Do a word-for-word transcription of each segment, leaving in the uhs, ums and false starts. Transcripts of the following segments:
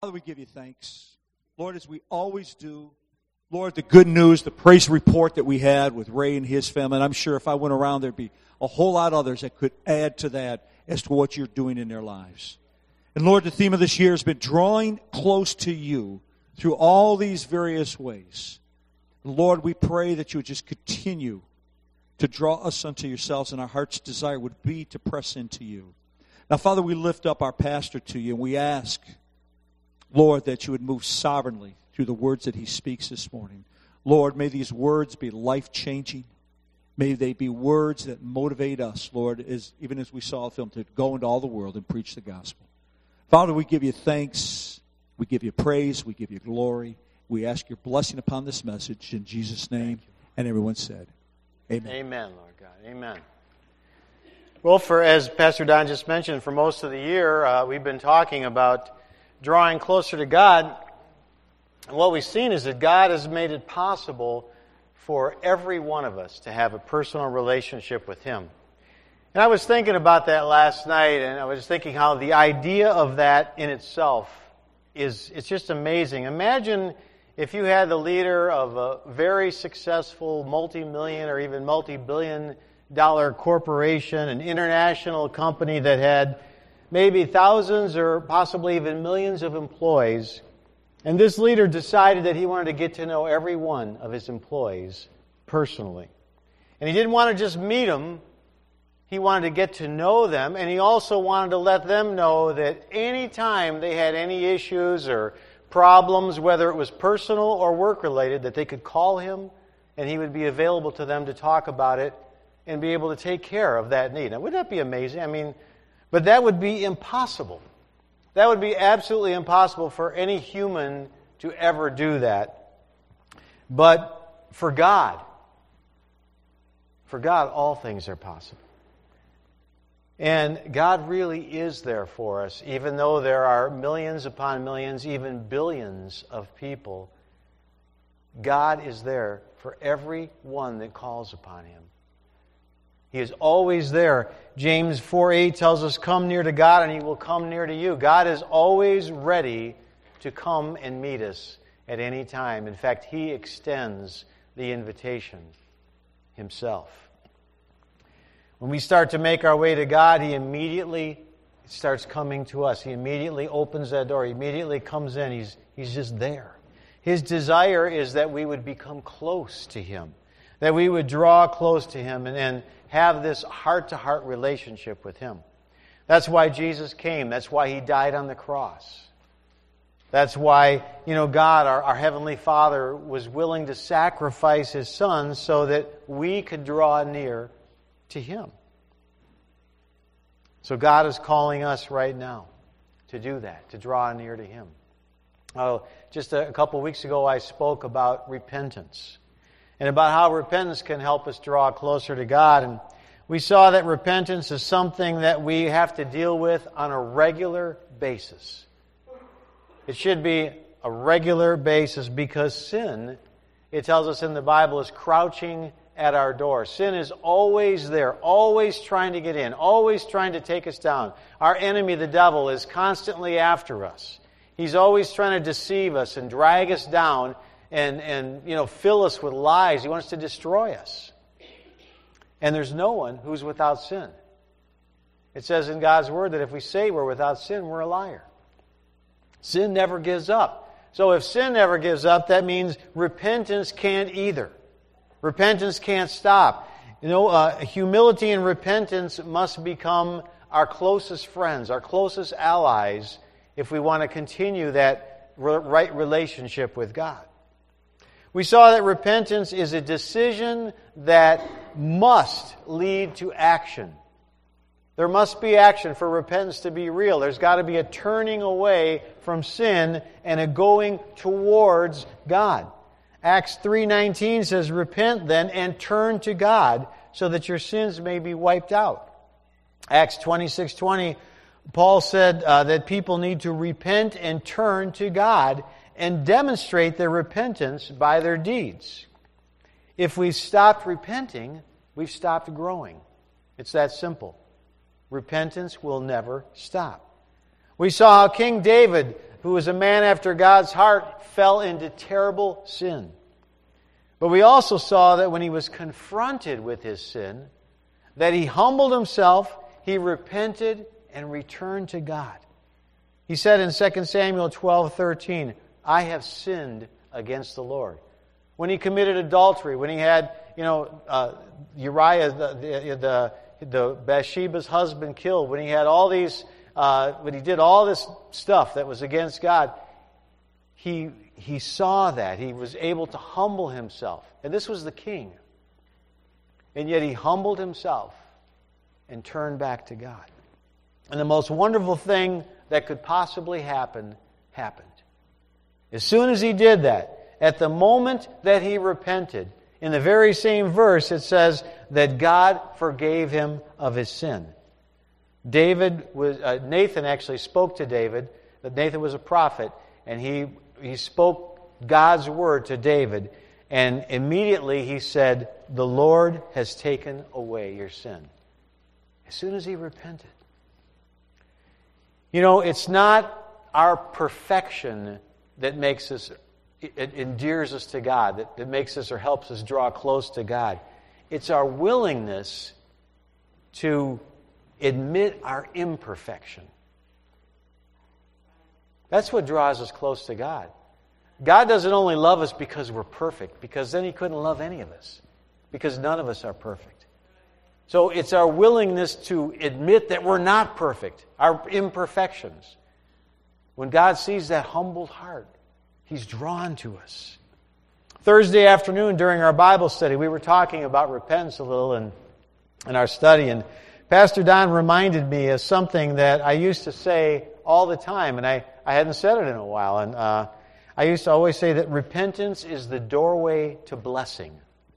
Father, we give you thanks. Lord, as we always do, Lord, the good news, the praise report that we had with Ray and his family, and I'm sure if I went around, there'd be a whole lot of others that could add to that as to what you're doing in their lives. And Lord, the theme of this year has been drawing close to you through all these various ways. Lord, we pray that you would just continue to draw us unto yourselves, and our heart's desire would be to press into you. Now, Father, we lift up our pastor to you, and we ask, Lord, that you would move sovereignly through the words that he speaks this morning. Lord, may these words be life-changing. May they be words that motivate us, Lord, as even as we saw a film, to go into all the world and preach the gospel. Father, we give you thanks. We give you praise. We give you glory. We ask your blessing upon this message in Jesus' name. And everyone said, amen. Amen, Lord God. Amen. Well, for as Pastor Don just mentioned, for most of the year, uh, we've been talking about drawing closer to God. And what we've seen is that God has made it possible for every one of us to have a personal relationship with Him. And I was thinking about that last night, and I was thinking how the idea of that in itself is, it's just amazing. Imagine if you had the leader of a very successful multi-million or even multi-billion dollar corporation, an international company that had maybe thousands or possibly even millions of employees, and this leader decided that he wanted to get to know every one of his employees personally. And he didn't want to just meet them, he wanted to get to know them, and he also wanted to let them know that any time they had any issues or problems, whether it was personal or work-related, that they could call him, and he would be available to them to talk about it and be able to take care of that need. Now, wouldn't that be amazing? I mean, but that would be impossible. That would be absolutely impossible for any human to ever do that. But for God, for God, all things are possible. And God really is there for us, even though there are millions upon millions, even billions of people. God is there for every one that calls upon Him. He is always there. James four eight tells us, come near to God and He will come near to you. God is always ready to come and meet us at any time. In fact, He extends the invitation Himself. When we start to make our way to God, He immediately starts coming to us. He immediately opens that door. He immediately comes in. He's, he's just there. His desire is that we would become close to Him, that we would draw close to Him and, and have this heart-to-heart relationship with Him. That's why Jesus came. That's why He died on the cross. That's why, you know, God, our, our Heavenly Father, was willing to sacrifice His Son so that we could draw near to Him. So God is calling us right now to do that, to draw near to Him. Oh, just a, a couple of weeks ago I spoke about repentance and about how repentance can help us draw closer to God. And we saw that repentance is something that we have to deal with on a regular basis. It should be a regular basis because sin, it tells us in the Bible, is crouching at our door. Sin is always there, always trying to get in, always trying to take us down. Our enemy, the devil, is constantly after us. He's always trying to deceive us and drag us down and, and you know, fill us with lies. He wants to destroy us. And there's no one who's without sin. It says in God's Word that if we say we're without sin, we're a liar. Sin never gives up. So if sin never gives up, that means repentance can't either. Repentance can't stop. You know, uh, humility and repentance must become our closest friends, our closest allies, if we want to continue that right relationship with God. We saw that repentance is a decision that must lead to action. There must be action for repentance to be real. There's got to be a turning away from sin and a going towards God. Acts three nineteen says, repent then and turn to God so that your sins may be wiped out. Acts twenty-six twenty, Paul said uh, that people need to repent and turn to God and demonstrate their repentance by their deeds. If we've stopped repenting, we've stopped growing. It's that simple. Repentance will never stop. We saw how King David who was a man after God's heart, fell into terrible sin. But we also saw that when he was confronted with his sin, that he humbled himself, he repented, and returned to God. He said in Second Samuel twelve thirteen, I have sinned against the Lord. When he committed adultery, when he had, you know, uh, Uriah, the, the, the, the Bathsheba's husband killed, when he had all these, uh, when he did all this stuff that was against God, he, he saw that. He was able to humble himself. And this was the king. And yet he humbled himself and turned back to God. And the most wonderful thing that could possibly happen, happened. As soon as he did that, at the moment that he repented, in the very same verse it says that God forgave him of his sin. David was uh, Nathan actually spoke to David. That Nathan was a prophet, and he he spoke God's word to David, and immediately he said, "The Lord has taken away your sin." As soon as he repented. You know, it's not our perfection that makes us, it endears us to God, that, that makes us or helps us draw close to God. It's our willingness to admit our imperfection. That's what draws us close to God. God doesn't only love us because we're perfect, because then He couldn't love any of us, because none of us are perfect. So it's our willingness to admit that we're not perfect, our imperfections. When God sees that humbled heart, He's drawn to us. Thursday afternoon during our Bible study, we were talking about repentance a little in, in our study, and Pastor Don reminded me of something that I used to say all the time, and I, I hadn't said it in a while. And uh, I used to always say that repentance is the doorway to blessing,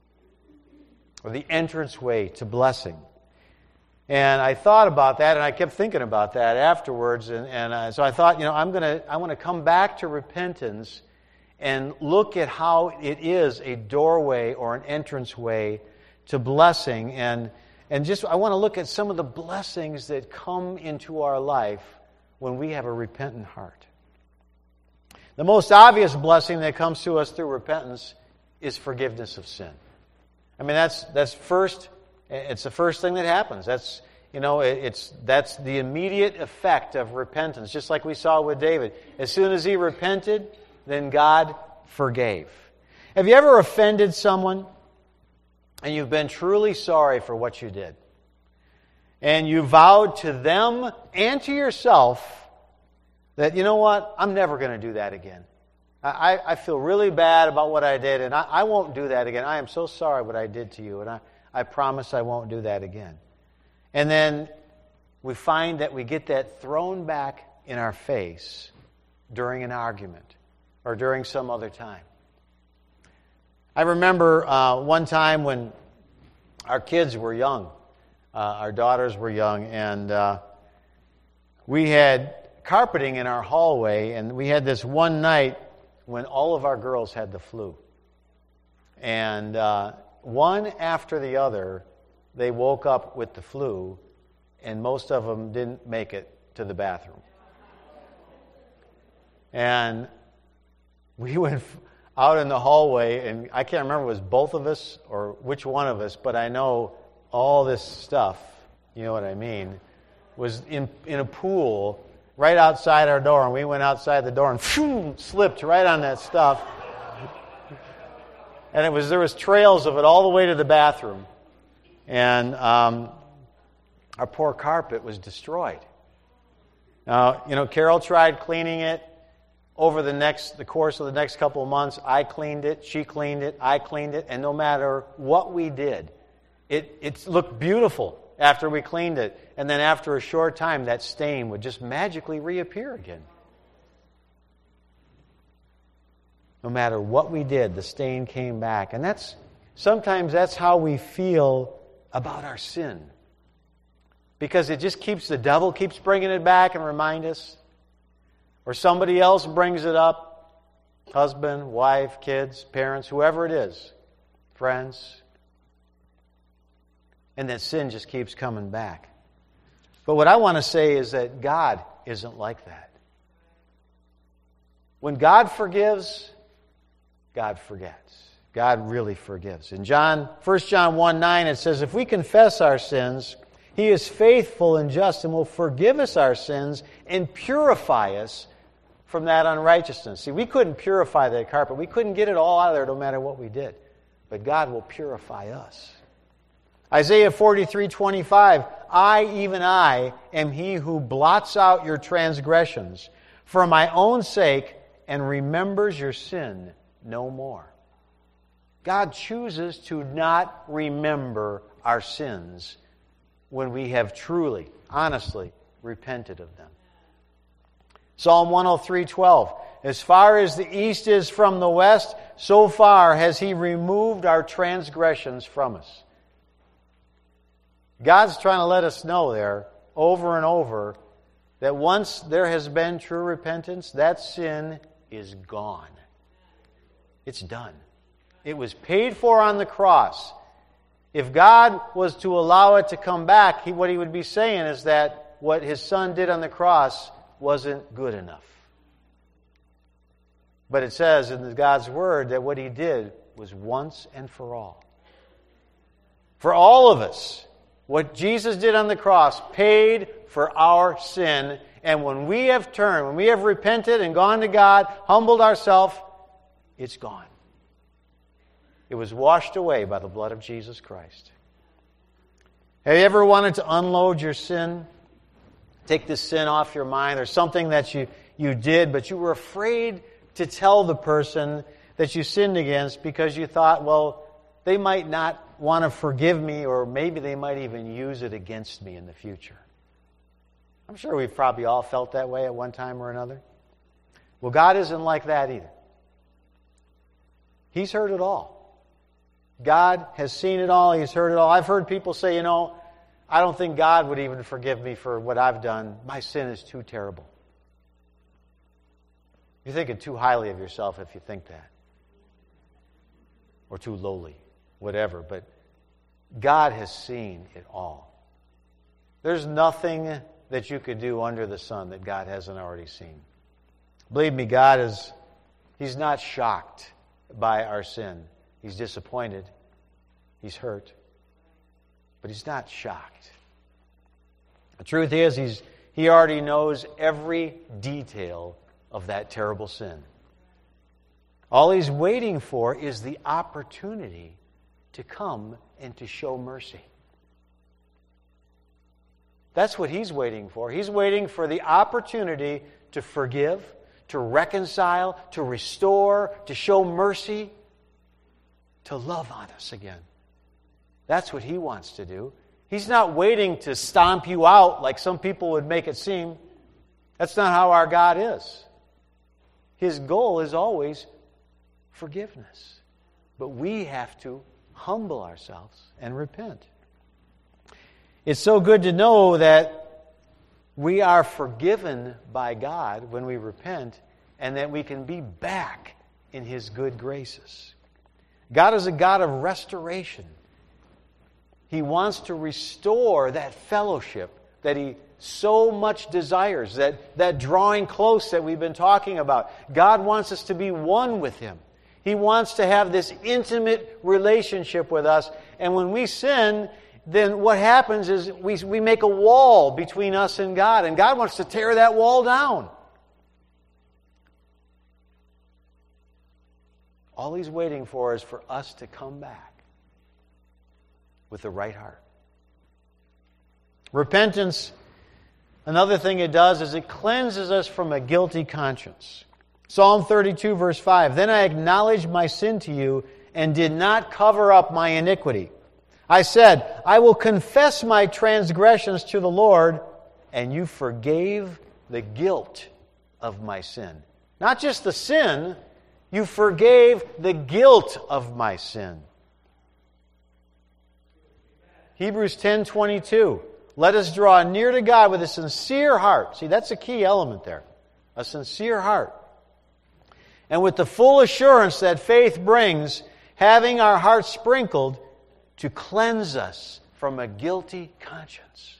or the entranceway to blessing. And I thought about that, and I kept thinking about that afterwards. And, and uh, so I thought, you know, I'm gonna I want to come back to repentance and look at how it is a doorway or an entranceway to blessing, and and just I want to look at some of the blessings that come into our life when we have a repentant heart. The most obvious blessing that comes to us through repentance is forgiveness of sin. I mean, that's that's first. It's the first thing that happens. That's you know, it's that's the immediate effect of repentance. Just like we saw with David, as soon as he repented, then God forgave. Have you ever offended someone, and you've been truly sorry for what you did, and you vowed to them and to yourself that, you know what, I'm never going to do that again. I, I feel really bad about what I did, and I, I won't do that again. I am so sorry what I did to you, and I, I promise I won't do that again. And then we find that we get that thrown back in our face during an argument or during some other time. I remember uh, one time when our kids were young, uh, our daughters were young, and uh, we had carpeting in our hallway, and we had this one night when all of our girls had the flu. And uh, one after the other, they woke up with the flu, and most of them didn't make it to the bathroom. And we went out in the hallway, and I can't remember if it was both of us or which one of us, but I know all this stuff, you know what I mean, was in in a pool right outside our door, and we went outside the door and phew, slipped right on that stuff. And it was there was trails of it all the way to the bathroom. And um, our poor carpet was destroyed. Now, you know, Carol tried cleaning it. Over the next, the course of the next couple of months, I cleaned it, she cleaned it, I cleaned it, and no matter what we did, it, it looked beautiful after we cleaned it. And then after a short time, that stain would just magically reappear again. No matter what we did, the stain came back. And that's sometimes that's how we feel about our sin. Because it just keeps, the devil keeps bringing it back and remind us. Or somebody else brings it up. Husband, wife, kids, parents, whoever it is. Friends. And that sin just keeps coming back. But what I want to say is that God isn't like that. When God forgives, God forgets. God really forgives. In John, First John one nine, it says, if we confess our sins, He is faithful and just and will forgive us our sins and purify us from that unrighteousness. See, we couldn't purify that carpet. We couldn't get it all out of there no matter what we did. But God will purify us. Isaiah forty-three twenty-five, I, even I, am He who blots out your transgressions for my own sake and remembers your sin no more. God chooses to not remember our sins when we have truly, honestly repented of them. Psalm one oh three twelve, as far as the east is from the west, so far has He removed our transgressions from us. God's trying to let us know there, over and over, that once there has been true repentance, that sin is gone. It's done. It was paid for on the cross. If God was to allow it to come back, he, what He would be saying is that what His Son did on the cross wasn't good enough. But it says in God's Word that what He did was once and for all. For all of us, what Jesus did on the cross paid for our sin. And when we have turned, when we have repented and gone to God, humbled ourselves, it's gone. It was washed away by the blood of Jesus Christ. Have you ever wanted to unload your sin? Take this sin off your mind. There's something that you, you did, but you were afraid to tell the person that you sinned against because you thought, well, they might not want to forgive me, or maybe they might even use it against me in the future. I'm sure we've probably all felt that way at one time or another. Well, God isn't like that either. He's heard it all. God has seen it all. He's heard it all. I've heard people say, you know, I don't think God would even forgive me for what I've done. My sin is too terrible. You're thinking too highly of yourself if you think that. Or too lowly, whatever. But God has seen it all. There's nothing that you could do under the sun that God hasn't already seen. Believe me, God is, He's not shocked by our sin. He's disappointed. He's hurt. But He's not shocked. The truth is, he's, He already knows every detail of that terrible sin. All He's waiting for is the opportunity to come and to show mercy. That's what He's waiting for. He's waiting for the opportunity to forgive, to reconcile, to restore, to show mercy, to love on us again. That's what He wants to do. He's not waiting to stomp you out like some people would make it seem. That's not how our God is. His goal is always forgiveness. But we have to humble ourselves and repent. It's so good to know that we are forgiven by God when we repent, and that we can be back in His good graces. God is a God of restoration. He wants to restore that fellowship that He so much desires, that, that drawing close that we've been talking about. God wants us to be one with Him. He wants to have this intimate relationship with us. And when we sin, then what happens is we, we make a wall between us and God. And God wants to tear that wall down. All He's waiting for is for us to come back with the right heart. Repentance, another thing it does is it cleanses us from a guilty conscience. Psalm thirty-two, verse five, then I acknowledged my sin to you and did not cover up my iniquity. I said, I will confess my transgressions to the Lord, and you forgave the guilt of my sin. Not just the sin, you forgave the guilt of my sin. Hebrews ten twenty-two. Let us draw near to God with a sincere heart. See, that's a key element there. A sincere heart. And with the full assurance that faith brings, having our hearts sprinkled to cleanse us from a guilty conscience.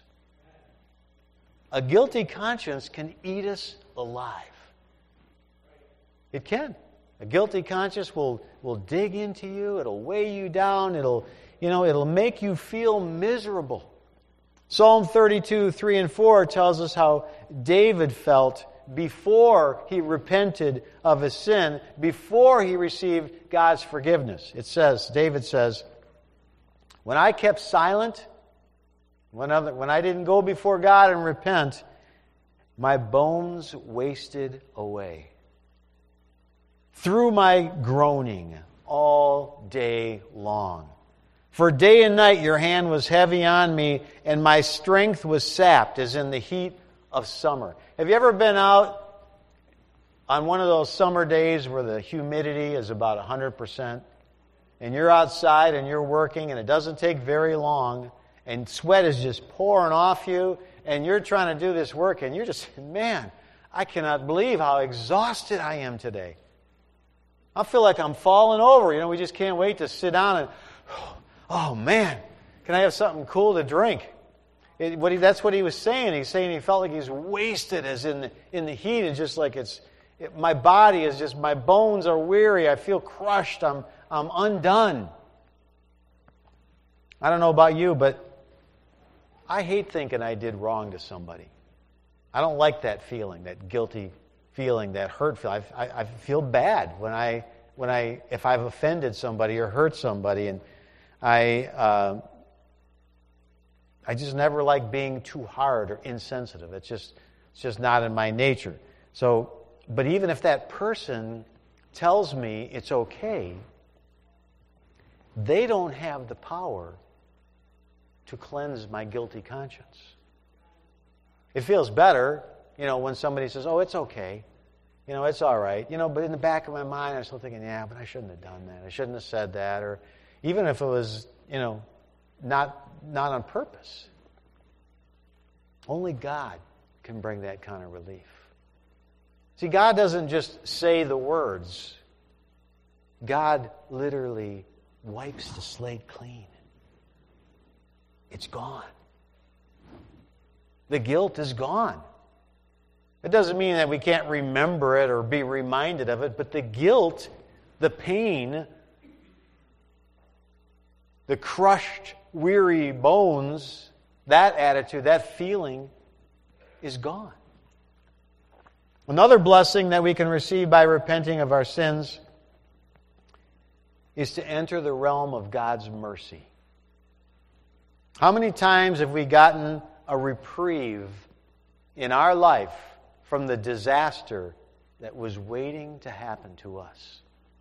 A guilty conscience can eat us alive. It can. A guilty conscience will, will dig into you. It'll weigh you down. It'll, you know, it'll make you feel miserable. Psalm thirty-two, three and four tells us how David felt before he repented of his sin, before he received God's forgiveness. It says, David says, when I kept silent, when I, when I didn't go before God and repent, my bones wasted away through my groaning all day long. For day and night your hand was heavy on me, and my strength was sapped as in the heat of summer. Have you ever been out on one of those summer days where the humidity is about one hundred percent, and you're outside and you're working, and it doesn't take very long, and sweat is just pouring off you, and you're trying to do this work, and you're just, man, I cannot believe how exhausted I am today. I feel like I'm falling over. You know, we just can't wait to sit down and, oh man, can I have something cool to drink? It, what he, that's what he was saying. He's saying he felt like he's wasted as in the, in the heat. It's just like it's, it, my body is just, my bones are weary. I feel crushed. I'm, I'm undone. I don't know about you, but I hate thinking I did wrong to somebody. I don't like that feeling, that guilty feeling, that hurt feeling. I, I, I feel bad when I, when I, if I've offended somebody or hurt somebody, and I, uh, I just never like being too hard or insensitive. It's just, it's just not in my nature. So, but even if that person tells me it's okay, they don't have the power to cleanse my guilty conscience. It feels better, you know, when somebody says, oh, it's okay. You know, it's all right. You know, but in the back of my mind, I'm still thinking, yeah, but I shouldn't have done that. I shouldn't have said that. Or even if it was, you know, not, not on purpose. Only God can bring that kind of relief. See, God doesn't just say the words. God literally wipes the slate clean. It's gone. The guilt is gone. It doesn't mean that we can't remember it or be reminded of it, but the guilt, the pain, the crushed, weary bones, that attitude, that feeling is gone. Another blessing that we can receive by repenting of our sins is to enter the realm of God's mercy. How many times have we gotten a reprieve in our life from the disaster that was waiting to happen to us?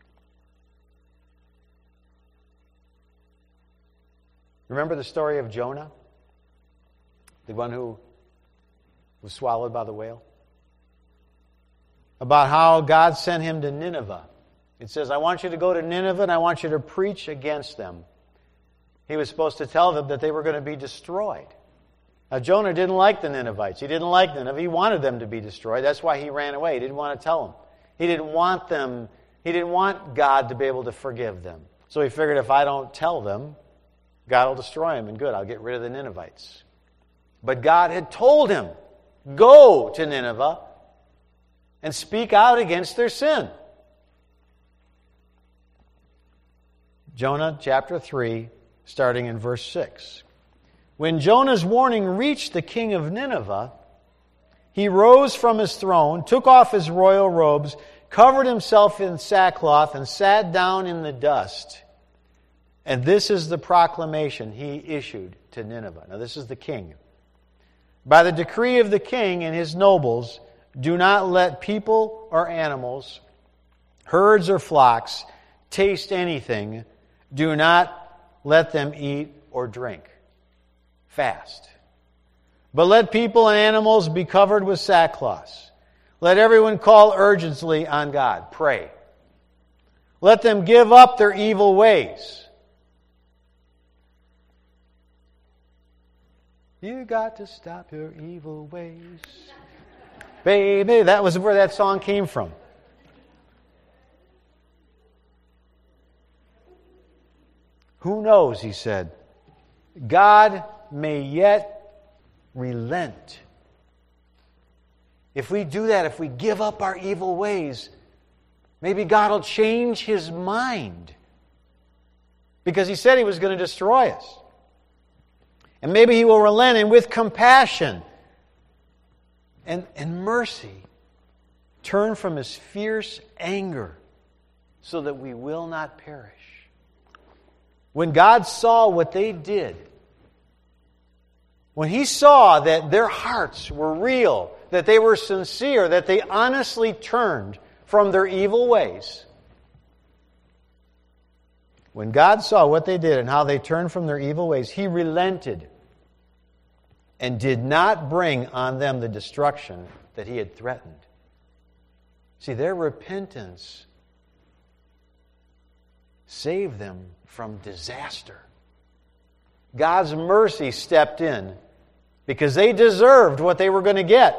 Remember the story of Jonah? The one who was swallowed by the whale? About how God sent him to Nineveh. It says, I want you to go to Nineveh and I want you to preach against them. He was supposed to tell them that they were going to be destroyed. Now, Jonah didn't like the Ninevites. He didn't like Nineveh. He wanted them to be destroyed. That's why he ran away. He didn't want to tell them. He didn't want them. He didn't want God to be able to forgive them. So he figured, if I don't tell them, God will destroy them, and good, I'll get rid of the Ninevites. But God had told him, go to Nineveh and speak out against their sin. Jonah chapter three, starting in verse six. When Jonah's warning reached the king of Nineveh, he rose from his throne, took off his royal robes, covered himself in sackcloth, and sat down in the dust. And this is the proclamation he issued to Nineveh. Now, this is the king. By the decree of the king and his nobles, do not let people or animals, herds or flocks, taste anything. Do not let them eat or drink. Fast. But let people and animals be covered with sackcloth. Let everyone call urgently on God. Pray. Let them give up their evil ways. You got to stop your evil ways. Baby, that was where that song came from. Who knows, he said. God may yet relent. If we do that, if we give up our evil ways, Maybe God will change His mind. Because He said He was going to destroy us. And maybe He will relent, and with compassion and, and mercy, turn from His fierce anger so that we will not perish. When God saw what they did, when He saw that their hearts were real, that they were sincere, that they honestly turned from their evil ways, when God saw what they did and how they turned from their evil ways, He relented and did not bring on them the destruction that He had threatened. See, their repentance saved them from disaster. God's mercy stepped in because they deserved what they were going to get.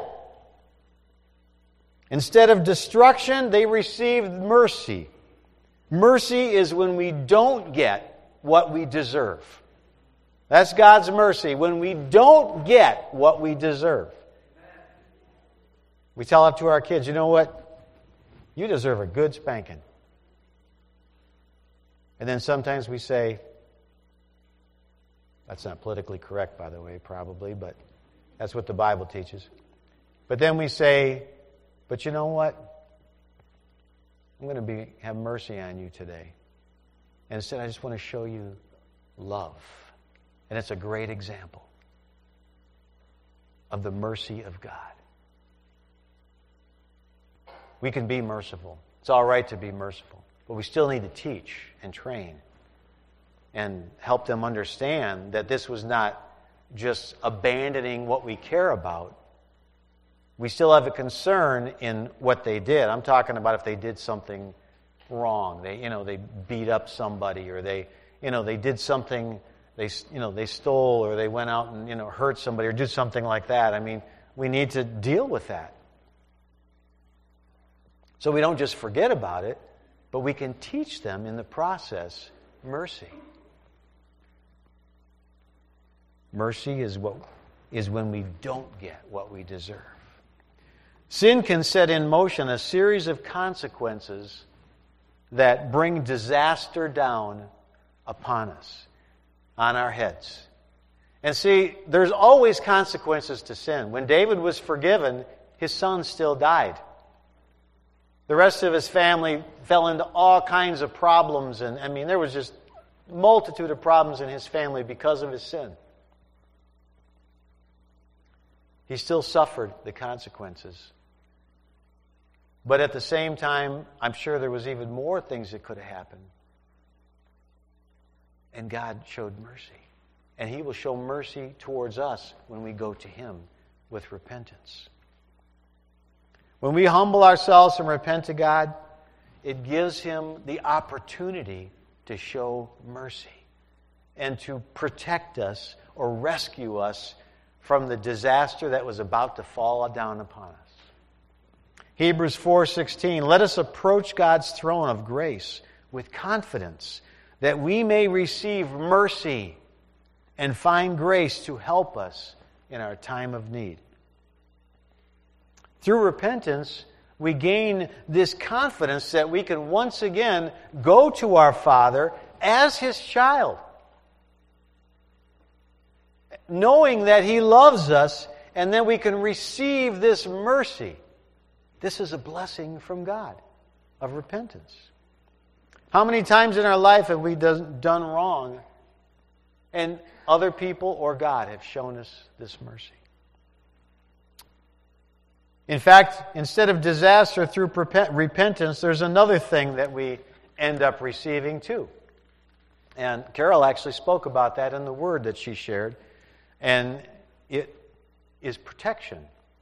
Instead of destruction, they received mercy. Mercy is when we don't get what we deserve. That's God's mercy, when we don't get what we deserve. We tell that to our kids, you know what? You deserve a good spanking. And then sometimes we say, that's not politically correct, by the way, probably, but that's what the Bible teaches. But then we say, but you know what? I'm going to be have mercy on you today. And instead, I just want to show you love. And it's a great example of the mercy of God. We can be merciful. It's all right to be merciful. But we still need to teach and train and help them understand that this was not just abandoning what we care about. We still have a concern in what they did. I'm talking about if they did something wrong. They, you know, they beat up somebody, or they, you know, they did something. They, you know, they stole, or they went out and, you know, hurt somebody, or did something like that. I mean, we need to deal with that. So we don't just forget about it, but we can teach them in the process mercy. Mercy is what is when we don't get what we deserve. Sin can set in motion a series of consequences that bring disaster down upon us, on our heads. And see, there's always consequences to sin. When David was forgiven, his son still died. The rest of his family fell into all kinds of problems, and I mean, there was just a multitude of problems in his family because of his sin. He still suffered the consequences. But at the same time, I'm sure there was even more things that could have happened. And God showed mercy. And He will show mercy towards us when we go to Him with repentance. When we humble ourselves and repent to God, it gives Him the opportunity to show mercy and to protect us or rescue us from the disaster that was about to fall down upon us. Hebrews four sixteen, let us approach God's throne of grace with confidence that we may receive mercy and find grace to help us in our time of need. Through repentance, we gain this confidence that we can once again go to our Father as His child, knowing that He loves us, and then we can receive this mercy. This is a blessing from God of repentance. How many times in our life have we done wrong, and other people or God have shown us this mercy? In fact, instead of disaster through repentance, there's another thing that we end up receiving too. And Carol actually spoke about that in the word that she shared. And it is protection.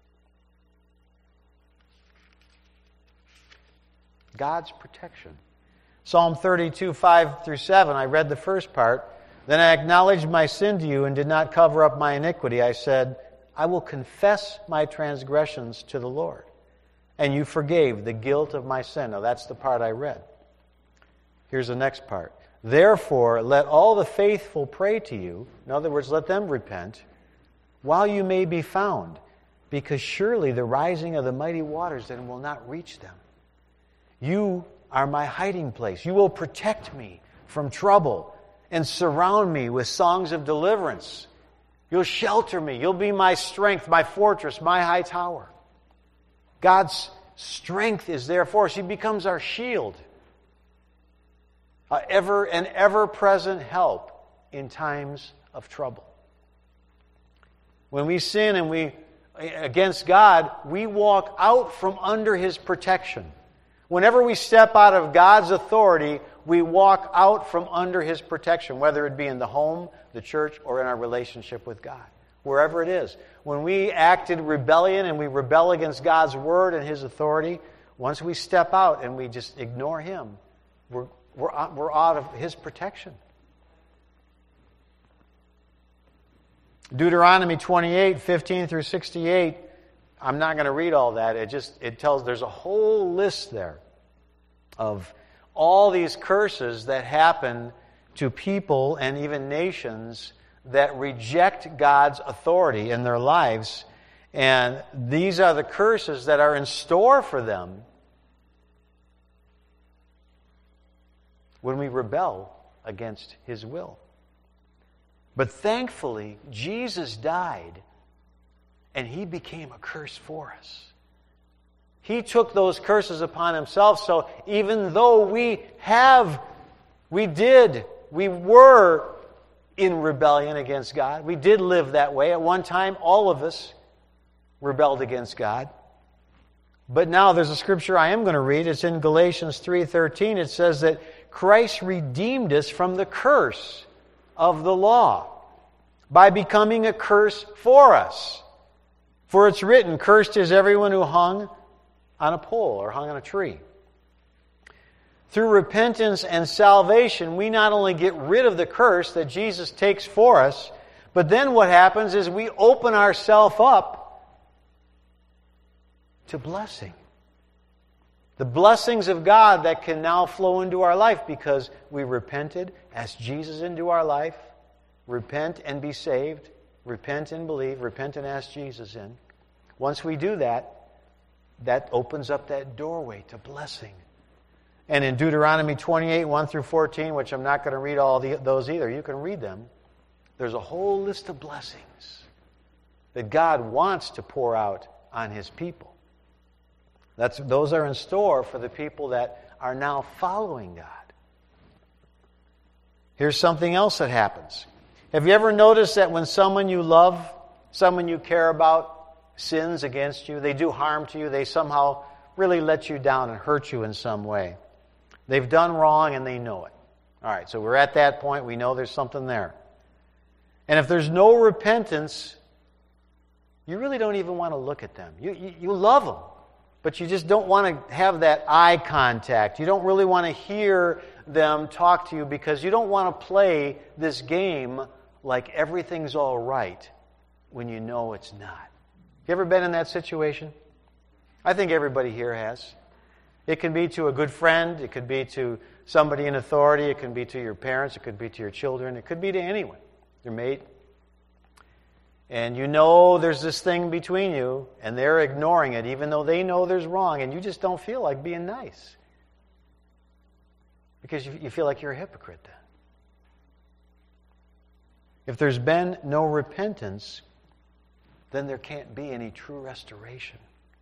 God's protection. Psalm thirty-two, five through seven, I read the first part. Then I acknowledged my sin to you and did not cover up my iniquity. I said, I will confess my transgressions to the Lord. And you forgave the guilt of my sin. Now that's the part I read. Here's the next part. Therefore, let all the faithful pray to you. In other words, let them repent, while you may be found, because surely the rising of the mighty waters then will not reach them. You are my hiding place. You will protect me from trouble and surround me with songs of deliverance. You'll shelter me. You'll be my strength, my fortress, my high tower. God's strength is there for us. He becomes our shield. Uh, ever an ever-present help in times of trouble. When we sin and we against God, we walk out from under His protection. Whenever we step out of God's authority, we walk out from under His protection, whether it be in the home, the church, or in our relationship with God. Wherever it is. When we act in rebellion and we rebel against God's word and His authority, once we step out and we just ignore Him, we're, we're, out, we're out of His protection. Deuteronomy twenty-eight, fifteen through sixty-eight, I'm not going to read all that. It just it tells there's a whole list there of all these curses that happen to people and even nations that reject God's authority in their lives. And these are the curses that are in store for them when we rebel against His will. But thankfully, Jesus died and He became a curse for us. He took those curses upon Himself, so even though we have, we did, we were in rebellion against God, we did live that way. At one time, all of us rebelled against God. But now there's a scripture I am going to read. It's in Galatians three thirteen. It says that Christ redeemed us from the curse of the law by becoming a curse for us. For it's written, cursed is everyone who hung on a pole or hung on a tree. Through repentance and salvation, we not only get rid of the curse that Jesus takes for us, but then what happens is we open ourselves up to blessing. The blessings of God that can now flow into our life because we repented, asked Jesus into our life, repent and be saved, repent and believe, repent and ask Jesus in. Once we do that, that opens up that doorway to blessing. And in Deuteronomy twenty-eight, one through fourteen, which I'm not going to read all the, those either, you can read them, there's a whole list of blessings that God wants to pour out on His people. That's, those are in store for the people that are now following God. Here's something else that happens. Have you ever noticed that when someone you love, someone you care about, sins against you, they do harm to you, they somehow really let you down and hurt you in some way? They've done wrong and they know it. All right, so we're at that point. We know there's something there. And if there's no repentance, you really don't even want to look at them. You, you, you love them, but you just don't want to have that eye contact. You don't really want to hear them talk to you because you don't want to play this game like everything's all right when you know it's not. You ever been in that situation? I think everybody here has. It can be to a good friend. It could be to somebody in authority. It can be to your parents. It could be to your children. It could be to anyone, your mate. And you know there's this thing between you, and they're ignoring it, even though they know there's wrong, and you just don't feel like being nice. Because you, you feel like you're a hypocrite then. If there's been no repentance, then there can't be any true restoration.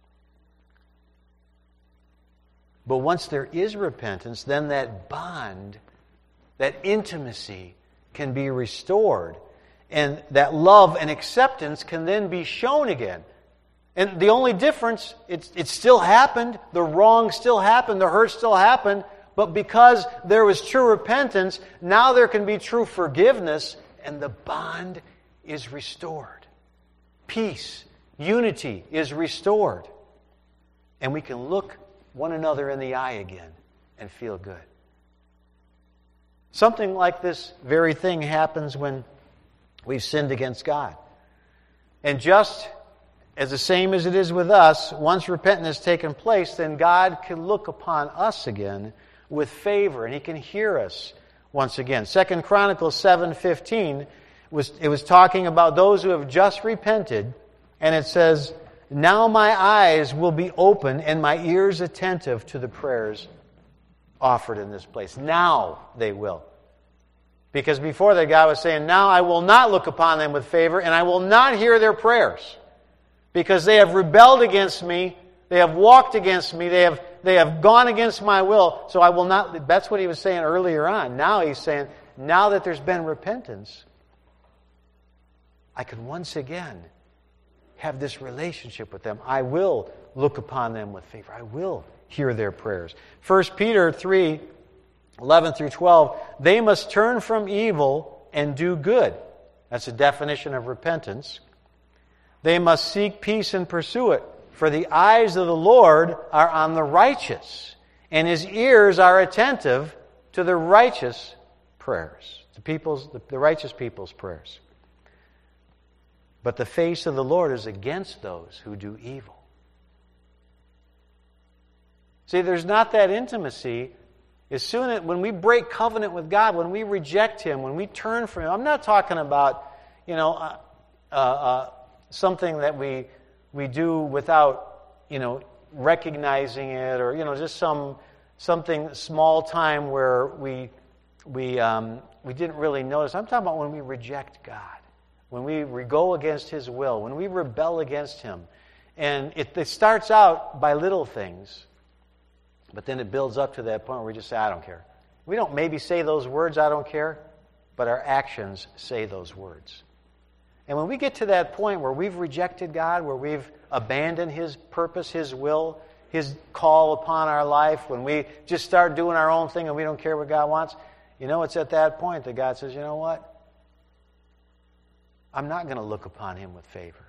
But once there is repentance, then that bond, that intimacy can be restored. And that love and acceptance can then be shown again. And the only difference, it's, it still happened, the wrong still happened, the hurt still happened, but because there was true repentance, now there can be true forgiveness, and the bond is restored. Peace, unity is restored. And we can look one another in the eye again and feel good. Something like this very thing happens when we've sinned against God. And just as the same as it is with us, once repentance has taken place, then God can look upon us again with favor, and He can hear us once again. Second Chronicles seven fifteen, was, it was talking about those who have just repented, and it says, "Now my eyes will be open and my ears attentive to the prayers offered in this place. Now they will. Because before that, God was saying, now I will not look upon them with favor, and I will not hear their prayers. Because they have rebelled against me, they have walked against me, they have, they have gone against my will, so I will not... That's what he was saying earlier on. Now he's saying, now that there's been repentance, I can once again have this relationship with them. I will look upon them with favor. I will hear their prayers. First Peter three, eleven through twelve, they must turn from evil and do good. That's a definition of repentance. They must seek peace and pursue it. For the eyes of the Lord are on the righteous, and His ears are attentive to the righteous prayers, the people's, the, the righteous people's prayers. But the face of the Lord is against those who do evil. See, there's not that intimacy. As soon as, when we break covenant with God, when we reject Him, when we turn from Him, I'm not talking about, you know, uh, uh, uh, something that we we do without, you know, recognizing it, or, you know, just some something small time where we we um, we didn't really notice. I'm talking about when we reject God. When we go against His will, when we rebel against Him. And it, it starts out by little things, but then it builds up to that point where we just say, I don't care. We don't maybe say those words, I don't care, but our actions say those words. And when we get to that point where we've rejected God, where we've abandoned His purpose, His will, His call upon our life, when we just start doing our own thing and we don't care what God wants, you know, it's at that point that God says, you know what? I'm not going to look upon him with favor.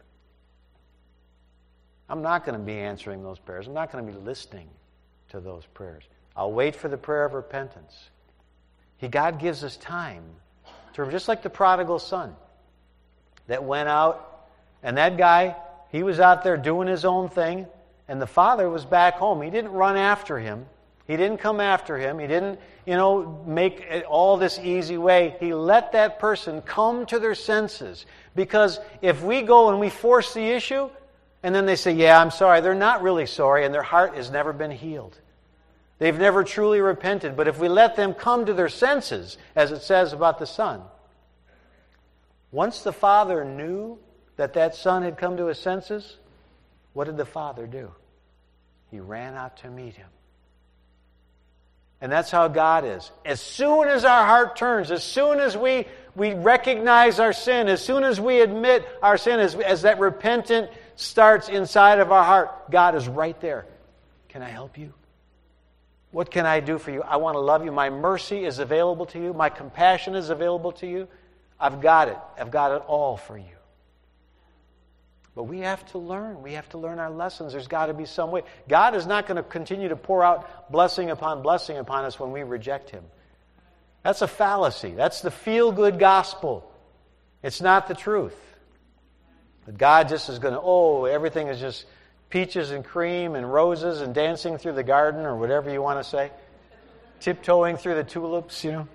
I'm not going to be answering those prayers. I'm not going to be listening to those prayers. I'll wait for the prayer of repentance. He, God gives us time to, just like the prodigal son that went out, and that guy, he was out there doing his own thing, and the father was back home. He didn't run after him. He didn't come after him. He didn't, you know, make it all this easy way. He let that person come to their senses. Because if we go and we force the issue, and then they say, yeah, I'm sorry, they're not really sorry, and their heart has never been healed. They've never truly repented. But if we let them come to their senses, as it says about the son, once the father knew that that son had come to his senses, what did the father do? He ran out to meet him. And that's how God is. As soon as our heart turns, as soon as we, we recognize our sin, as soon as we admit our sin, as, as that repentant starts inside of our heart, God is right there. Can I help you? What can I do for you? I want to love you. My mercy is available to you. My compassion is available to you. I've got it. I've got it all for you. But we have to learn. We have to learn our lessons. There's got to be some way. God is not going to continue to pour out blessing upon blessing upon us when we reject Him. That's a fallacy. That's the feel-good gospel. It's not the truth. That God just is going to, oh, everything is just peaches and cream and roses and dancing through the garden, or whatever you want to say. Tiptoeing through the tulips, you know.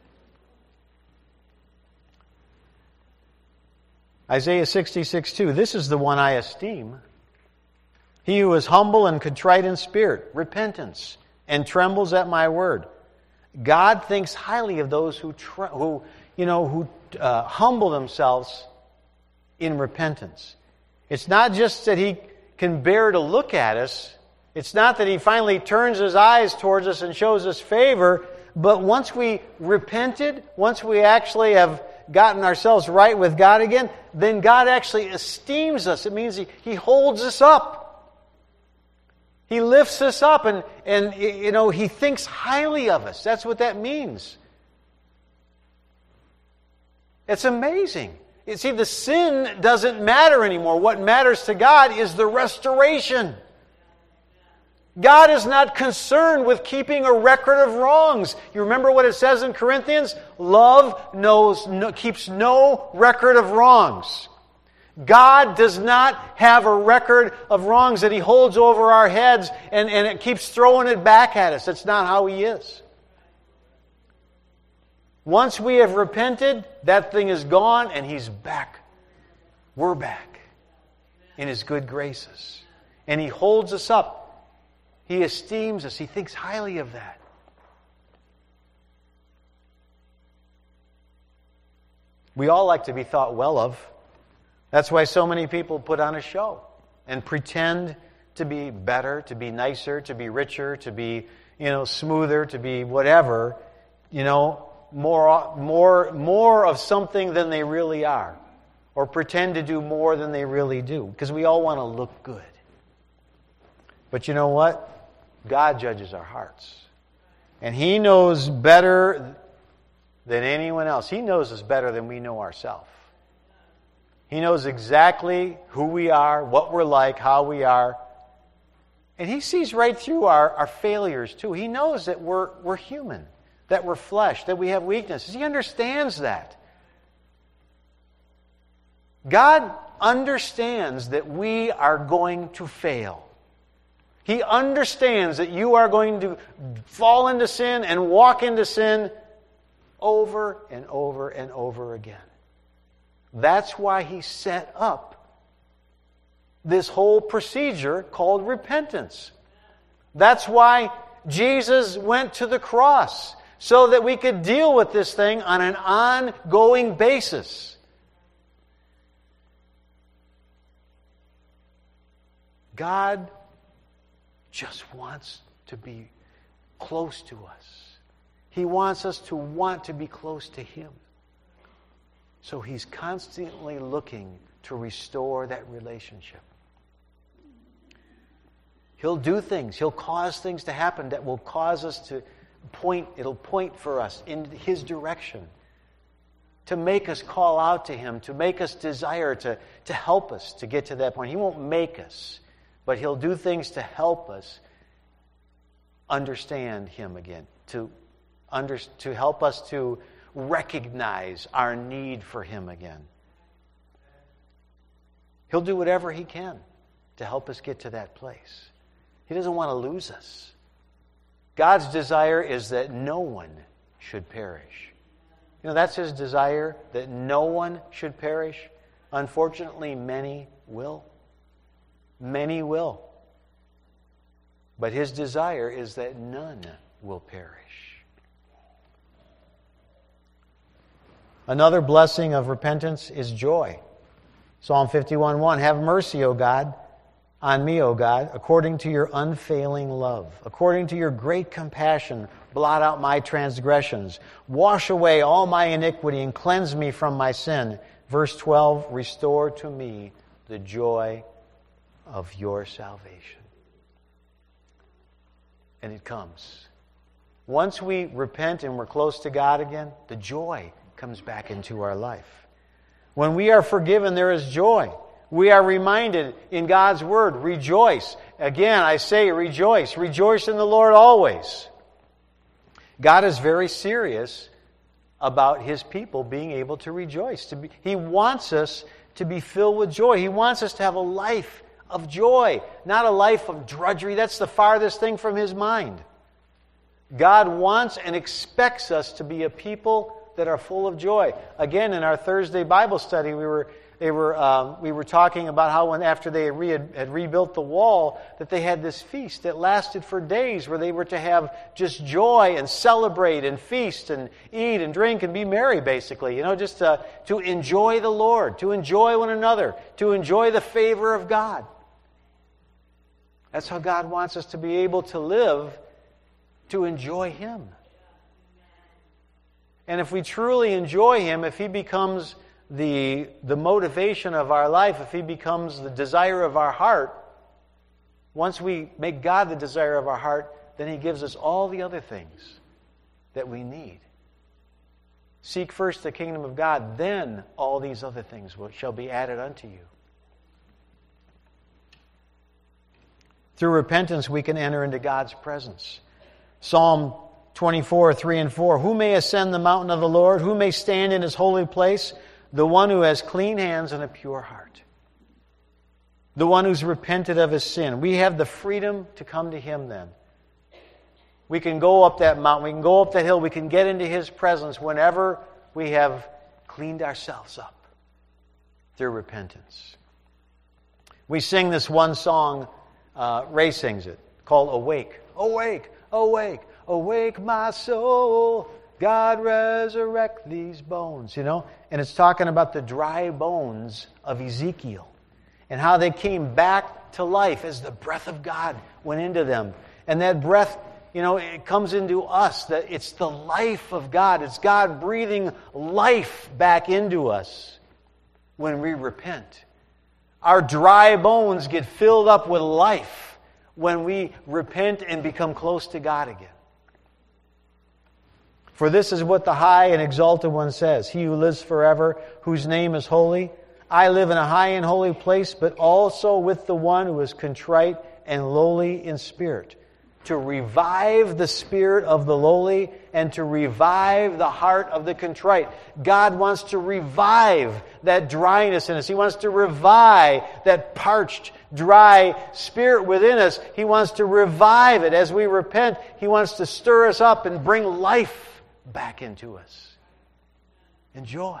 Isaiah sixty-six two, this is the one I esteem. He who is humble and contrite in spirit, repentance, and trembles at my word. God thinks highly of those who, tre- who you know, who uh, humble themselves in repentance. It's not just that He can bear to look at us. It's not that He finally turns His eyes towards us and shows us favor. But once we repented, once we actually have gotten ourselves right with God again, then God actually esteems us. It means He, he holds us up. He lifts us up, and, and you know, He thinks highly of us. That's what that means. It's amazing. You see, the sin doesn't matter anymore. What matters to God is the restoration. God is not concerned with keeping a record of wrongs. You remember what it says in Corinthians? Love knows, no, keeps no record of wrongs. God does not have a record of wrongs that He holds over our heads and, and it keeps throwing it back at us. That's not how He is. Once we have repented, that thing is gone and He's back. We're back in His good graces. And He holds us up. He esteems us. He thinks highly of that. We all like to be thought well of. That's why so many people put on a show and pretend to be better, to be nicer, to be richer, to be, you know, smoother, to be whatever, you know, more, more, more of something than they really are. Or pretend to do more than they really do. Because we all want to look good. But you know what? God judges our hearts. And He knows better than anyone else. He knows us better than we know ourselves. He knows exactly who we are, what we're like, how we are. And He sees right through our, our failures too. He knows that we're, we're human, that we're flesh, that we have weaknesses. He understands that. God understands that we are going to fail. He understands that you are going to fall into sin and walk into sin over and over and over again. That's why He set up this whole procedure called repentance. That's why Jesus went to the cross, so that we could deal with this thing on an ongoing basis. God just wants to be close to us. He wants us to want to be close to Him. So He's constantly looking to restore that relationship. He'll do things. He'll cause things to happen that will cause us to point, it'll point for us in His direction. To make us call out to Him, to make us desire to, to help us to get to that point. He won't make us. But He'll do things to help us understand Him again, to, under, to help us to recognize our need for Him again. He'll do whatever He can to help us get to that place. He doesn't want to lose us. God's desire is that no one should perish. You know, that's His desire, that no one should perish. Unfortunately, many will. Many will. But His desire is that none will perish. Another blessing of repentance is joy. Psalm fifty-one one, have mercy, O God, on me, O God, according to your unfailing love. According to your great compassion, blot out my transgressions. Wash away all my iniquity and cleanse me from my sin. Verse twelve, restore to me the joy of your salvation. And it comes. Once we repent and we're close to God again, the joy comes back into our life. When we are forgiven, there is joy. We are reminded in God's Word, rejoice. Again, I say rejoice. Rejoice in the Lord always. God is very serious about His people being able to rejoice. To be, He wants us to be filled with joy. He wants us to have a life of joy, not a life of drudgery. That's the farthest thing from His mind. God wants and expects us to be a people that are full of joy. Again, in our Thursday Bible study, we were they were um, we were talking about how when after they re- had, had rebuilt the wall, that they had this feast that lasted for days, where they were to have just joy and celebrate and feast and eat and drink and be merry, basically. You know, just uh, to enjoy the Lord, to enjoy one another, to enjoy the favor of God. That's how God wants us to be able to live, to enjoy Him. And if we truly enjoy Him, if He becomes the, the motivation of our life, if He becomes the desire of our heart, once we make God the desire of our heart, then He gives us all the other things that we need. Seek first the kingdom of God, then all these other things will, shall be added unto you. Through repentance, we can enter into God's presence. Psalm twenty-four, three and four. Who may ascend the mountain of the Lord? Who may stand in His holy place? The one who has clean hands and a pure heart. The one who's repented of his sin. We have the freedom to come to Him then. We can go up that mountain. We can go up that hill. We can get into His presence whenever we have cleaned ourselves up through repentance. We sing this one song, uh, Ray sings it, called Awake. Awake, awake, awake my soul. God, resurrect these bones, you know. And it's talking about the dry bones of Ezekiel and how they came back to life as the breath of God went into them. And that breath, you know, it comes into us. That it's the life of God. It's God breathing life back into us when we repent. Our dry bones get filled up with life when we repent and become close to God again. For this is what the high and exalted one says, He who lives forever, whose name is holy. I live in a high and holy place, but also with the one who is contrite and lowly in spirit, to revive the spirit of the lowly and to revive the heart of the contrite. God wants to revive that dryness in us. He wants to revive that parched, dry spirit within us. He wants to revive it. As we repent, He wants to stir us up and bring life back into us and joy.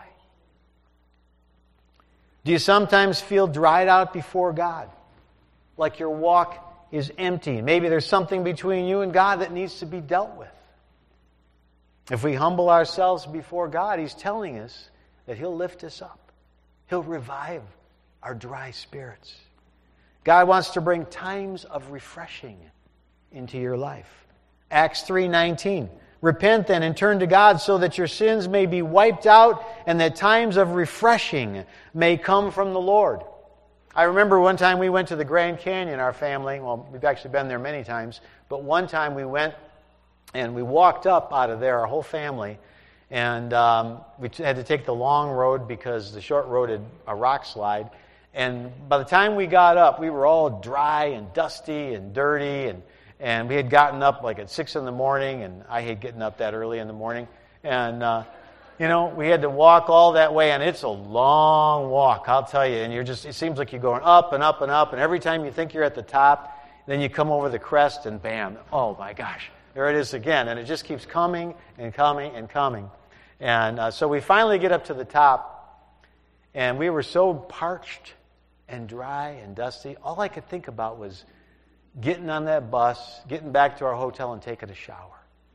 Do you sometimes feel dried out before God? Like your walk is empty. Maybe there's something between you and God that needs to be dealt with. If we humble ourselves before God, He's telling us that He'll lift us up. He'll revive our dry spirits. God wants to bring times of refreshing into your life. Acts three nineteen. Repent then and turn to God so that your sins may be wiped out and that times of refreshing may come from the Lord. I remember one time we went to the Grand Canyon, our family. Well, we've actually been there many times. But one time we went and we walked up out of there, our whole family. And um, we had to take the long road because the short road had a rock slide. And by the time we got up, we were all dry and dusty and dirty. And, and we had gotten up like at six in the morning. And I hate getting up that early in the morning. And... Uh, You know, we had to walk all that way, and it's a long walk, I'll tell you. And you're just, it seems like you're going up and up and up, and every time you think you're at the top, then you come over the crest, and bam, oh my gosh, there it is again. And it just keeps coming and coming and coming. And uh, so we finally get up to the top, and we were so parched and dry and dusty. All I could think about was getting on that bus, getting back to our hotel, and taking a shower.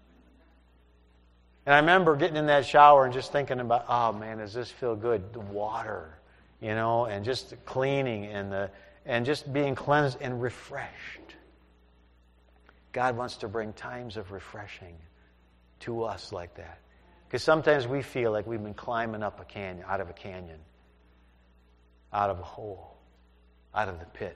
And I remember getting in that shower and just thinking about, oh man, does this feel good? The water, you know, and just the cleaning and the and just being cleansed and refreshed. God wants to bring times of refreshing to us like that. Because sometimes we feel like we've been climbing up a canyon, out of a canyon, out of a hole, out of the pit.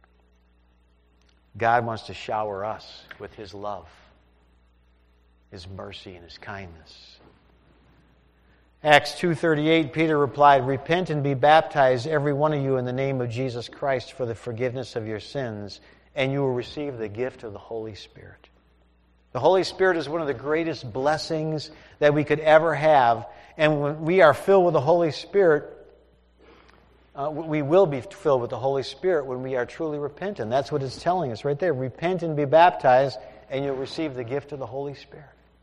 God wants to shower us with His love, His mercy, and His kindness. Acts two thirty-eight, Peter replied, Repent and be baptized, every one of you, in the name of Jesus Christ for the forgiveness of your sins, and you will receive the gift of the Holy Spirit. The Holy Spirit is one of the greatest blessings that we could ever have. And when we are filled with the Holy Spirit, uh, we will be filled with the Holy Spirit when we are truly repentant. That's what it's telling us right there. Repent and be baptized, and you'll receive the gift of the Holy Spirit.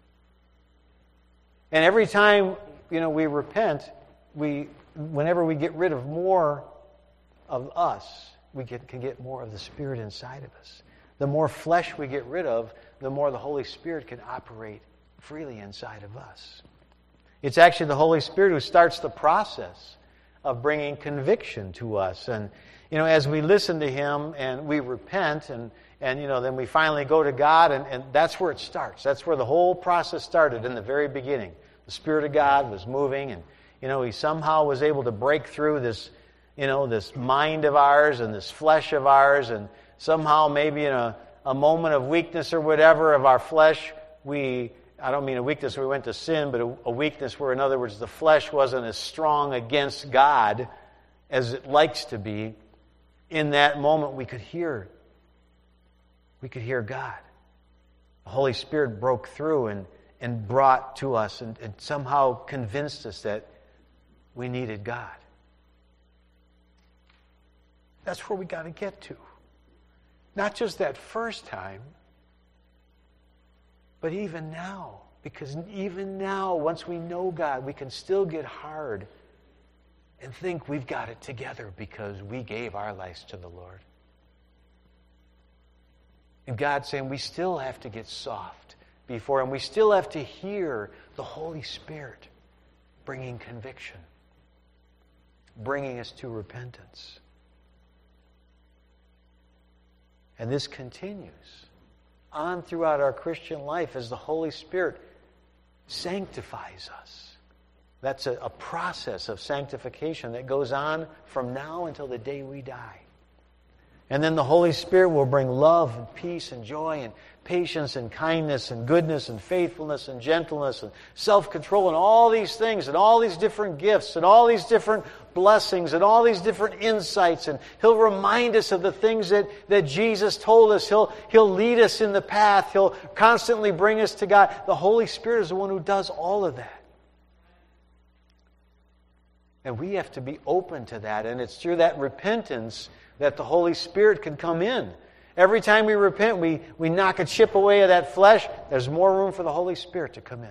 And every time, you know, we repent, we, whenever we get rid of more of us, we get, can get more of the Spirit inside of us. The more flesh we get rid of, the more the Holy Spirit can operate freely inside of us. It's actually the Holy Spirit who starts the process of bringing conviction to us. And, you know, as we listen to Him and we repent and And, you know, then we finally go to God, and, and that's where it starts. That's where the whole process started in the very beginning. The Spirit of God was moving, and, you know, He somehow was able to break through this, you know, this mind of ours and this flesh of ours, and somehow maybe in a, a moment of weakness or whatever of our flesh, we, I don't mean a weakness where we went to sin, but a, a weakness where, in other words, the flesh wasn't as strong against God as it likes to be. In that moment, we could hear We could hear God. The Holy Spirit broke through and, and brought to us and, and somehow convinced us that we needed God. That's where we got to get to. Not just that first time, but even now. Because even now, once we know God, we can still get hard and think we've got it together because we gave our lives to the Lord. And God's saying we still have to get soft before Him. We still have to hear the Holy Spirit bringing conviction, bringing us to repentance. And this continues on throughout our Christian life as the Holy Spirit sanctifies us. That's a, a process of sanctification that goes on from now until the day we die. And then the Holy Spirit will bring love and peace and joy and patience and kindness and goodness and faithfulness and gentleness and self-control and all these things and all these different gifts and all these different blessings and all these different insights. And He'll remind us of the things that, that Jesus told us. He'll, he'll lead us in the path. He'll constantly bring us to God. The Holy Spirit is the one who does all of that. And we have to be open to that. And it's through that repentance that the Holy Spirit can come in. Every time we repent, we, we knock a chip away of that flesh. There's more room for the Holy Spirit to come in.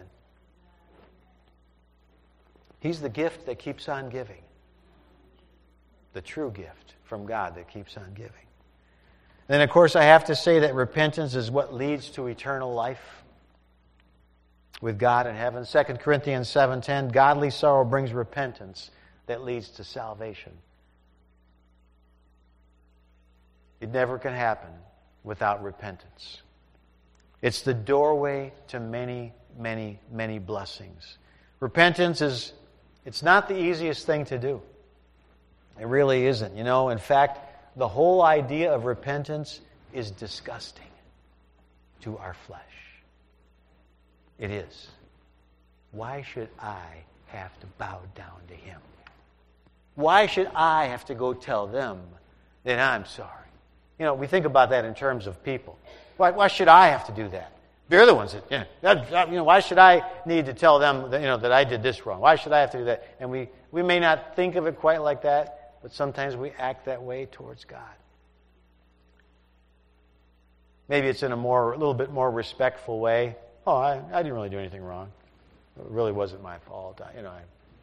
He's the gift that keeps on giving. The true gift from God that keeps on giving. Then, of course, I have to say that repentance is what leads to eternal life with God in heaven. Second Corinthians seven ten, godly sorrow brings repentance that leads to salvation. It never can happen without repentance. It's the doorway to many, many, many blessings. Repentance is, it's not the easiest thing to do. It really isn't. You know, in fact, the whole idea of repentance is disgusting to our flesh. It is. Why should I have to bow down to Him? Why should I have to go tell them that I'm sorry? You know, we think about that in terms of people. Why, why should I have to do that? They're the ones that, you know, that, that, you know, why should I need to tell them that, you know, that I did this wrong? Why should I have to do that? And we, we may not think of it quite like that, but sometimes we act that way towards God. Maybe it's in a more, a little bit more respectful way. Oh, I, I didn't really do anything wrong. It really wasn't my fault. I, you know, I,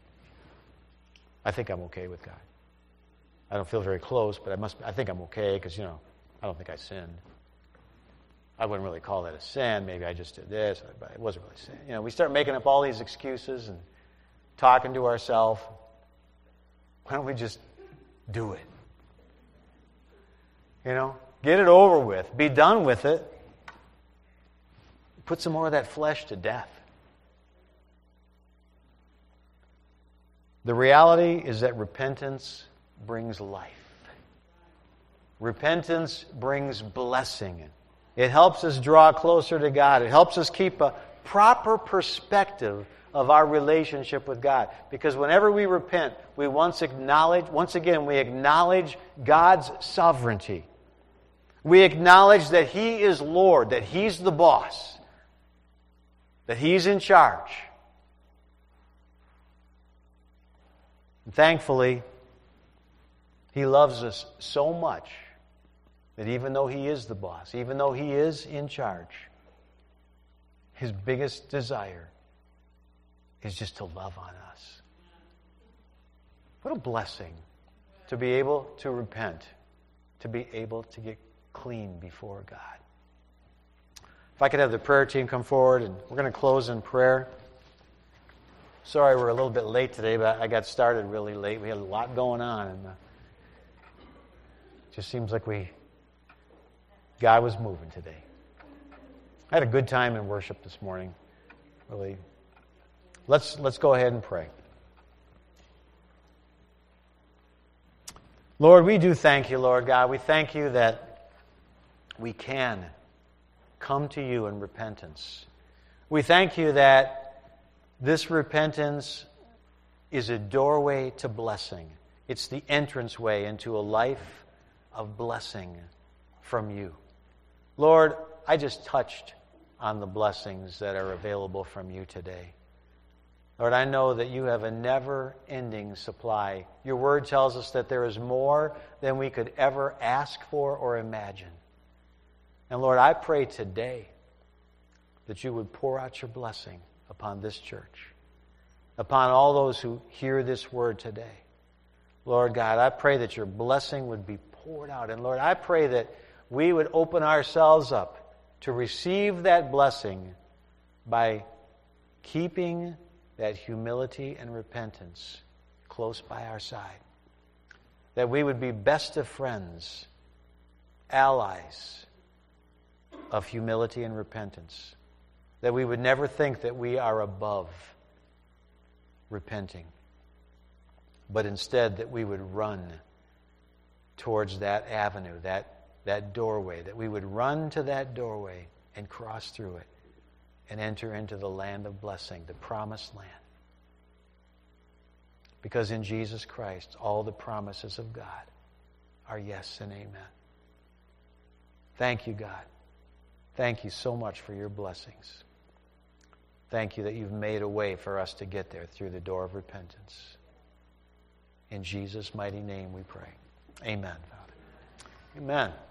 I think I'm okay with God. I don't feel very close, but I must. I think I'm okay because, you know, I don't think I sinned. I wouldn't really call that a sin. Maybe I just did this, but it wasn't really sin. You know, we start making up all these excuses and talking to ourselves. Why don't we just do it? You know, get it over with. Be done with it. Put some more of that flesh to death. The reality is that repentance brings life. Repentance brings blessing. It helps us draw closer to God. It helps us keep a proper perspective of our relationship with God. Because whenever we repent, we once acknowledge, once again, we acknowledge God's sovereignty. We acknowledge that He is Lord, that He's the boss, that He's in charge. And thankfully, He loves us so much that even though He is the boss, even though He is in charge, His biggest desire is just to love on us. What a blessing to be able to repent, to be able to get clean before God. If I could have the prayer team come forward, and we're going to close in prayer. Sorry we're a little bit late today, but I got started really late. We had a lot going on, and it just seems like we God was moving today. I had a good time in worship this morning. Really. Let's let's go ahead and pray. Lord, we do thank You, Lord God. We thank You that we can come to You in repentance. We thank You that this repentance is a doorway to blessing. It's the entranceway into a life of blessing from You. Lord, I just touched on the blessings that are available from You today. Lord, I know that You have a never-ending supply. Your Word tells us that there is more than we could ever ask for or imagine. And Lord, I pray today that You would pour out Your blessing upon this church, upon all those who hear this word today. Lord God, I pray that Your blessing would be poured out. And Lord, I pray that we would open ourselves up to receive that blessing by keeping that humility and repentance close by our side. That we would be best of friends, allies of humility and repentance. That we would never think that we are above repenting, but instead that we would run towards that avenue, that, that doorway, that we would run to that doorway and cross through it and enter into the land of blessing, the promised land. Because in Jesus Christ, all the promises of God are yes and amen. Thank you, God. Thank you so much for your blessings. Thank you that you've made a way for us to get there through the door of repentance. In Jesus' mighty name we pray. Amen, Father. Amen.